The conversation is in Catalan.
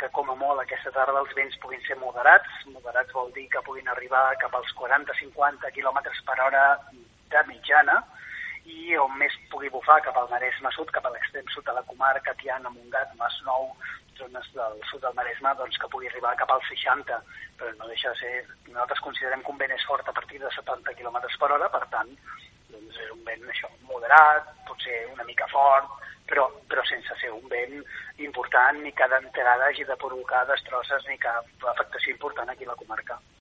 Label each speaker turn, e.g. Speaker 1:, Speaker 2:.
Speaker 1: que com a molt aquesta tarda els vents puguin ser moderats. Moderats vol dir que puguin arribar cap als 40-50 km per hora de mitjana, i on més pugui bufar cap al Maresme sud, cap a l'extrem sud de la comarca, Tiana, Montgat, Masnou, zones del sud del Maresme, doncs que pugui arribar cap als 60, però no deixa de ser... Nosaltres considerem que un vent és fort a partir de 70 km per hora, per tant, doncs és un vent això, moderat, potser una mica fort, però sense ser un vent important ni cada entrada hagi de provocar destrosses ni cap afectació important aquí a la comarca.